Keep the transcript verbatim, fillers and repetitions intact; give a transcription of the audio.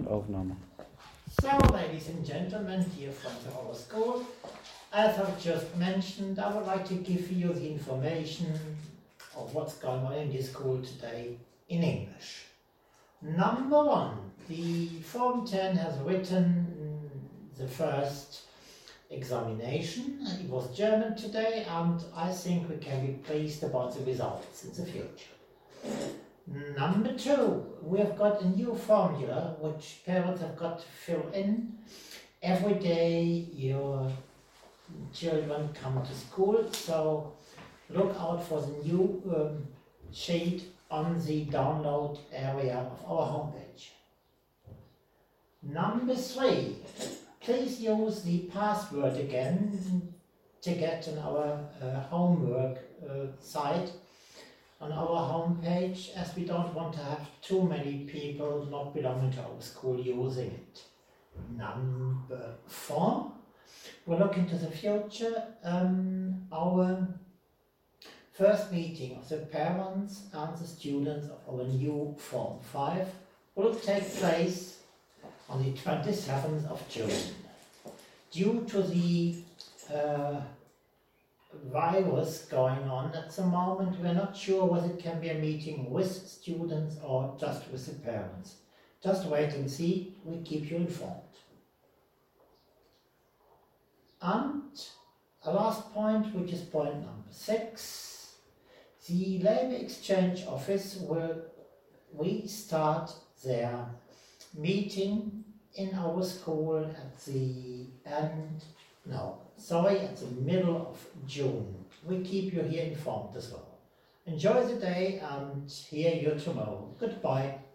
Aufnahme. So, ladies and gentlemen, here from the our school, as I've just mentioned, I would like to give you the information of what's going on in this school today in English. Number one, the Form ten has written the first examination. It was German today, and I think we can be pleased about the results in the future. Number two, we have got a new formula which parents have got to fill in. Every day your children come to school, so look out for the new um, sheet on the download area of our homepage. Number three, please use the password again to get on our uh, homework uh, site on our homepage, as we don't want to have too many people not belonging to our school using it. Number four, we'll look into the future. Um, our first meeting of the parents and the students of our new Form five will take place on the twenty-seventh of June. Due to the uh, virus going on at the moment, we're not sure whether it can be a meeting with students or just with the parents. Just wait and see, we keep you informed. And a last point, which is point number six, the Labour Exchange Office will restart their meeting in our school at the end, no, sorry, at the middle of June. We keep you here informed as well. Enjoy the day and hear you tomorrow. Goodbye.